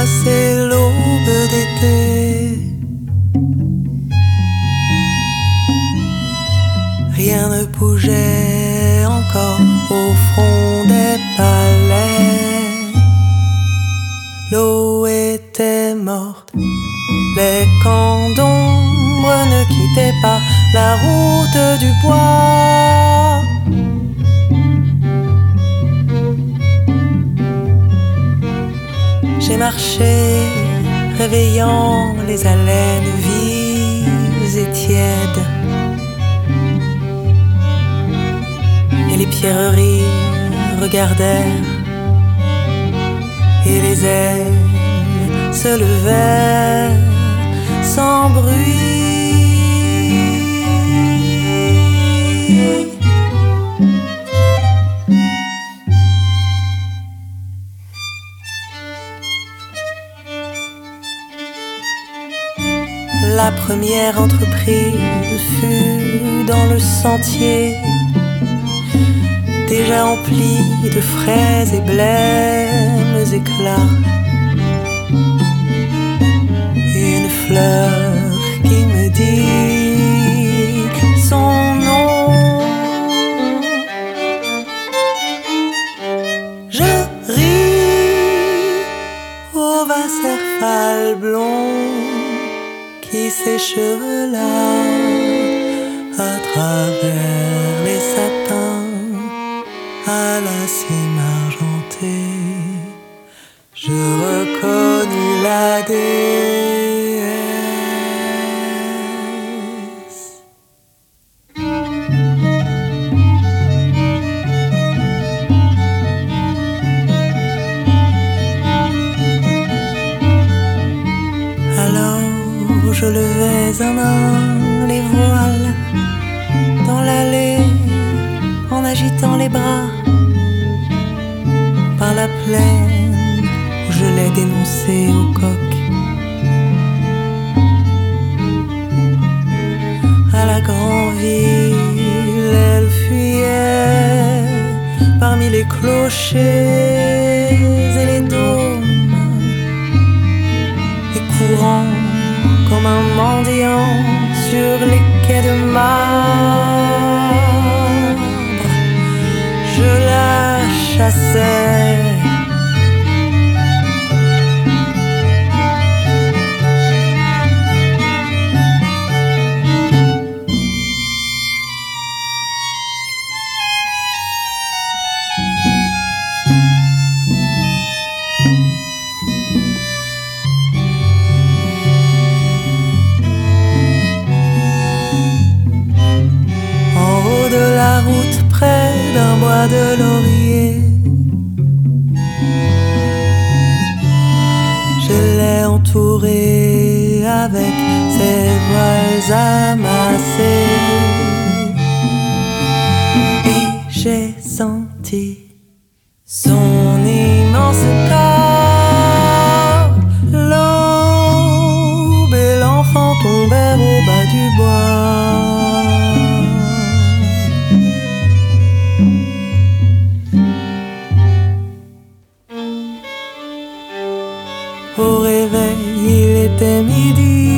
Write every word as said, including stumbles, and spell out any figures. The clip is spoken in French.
c'est l'aube d'été. Rien ne bougeait encore au front des palais. L'eau était morte, les camps d'ombre ne quittaient pas la route du bois. J'ai marché, réveillant les haleines vives et tièdes. Et les pierreries regardèrent, et les ailes se levèrent sans bruit. La première entreprise fut dans le sentier, déjà empli de fraises et blêmes éclats. Une fleur qui me dit son nom. Je ris au Wasserfall blond qui s'échevela à travers les sapins à la cime argentée. Je reconnus la déesse. Alors je levais un à un les voiles dans l'allée en agitant les bras par la plaine où je l'ai dénoncé au coq. À la grande ville, elle fuyait parmi les clochers et les dômes, et courant comme un mendiant sur les quais de marbre, je la chassais. Près d'un bois de laurier, je l'ai entouré avec ses voiles amassées, et j'ai senti son immense corps. L'aube et l'enfant tombèrent au bas du bois. Au réveil, il était midi.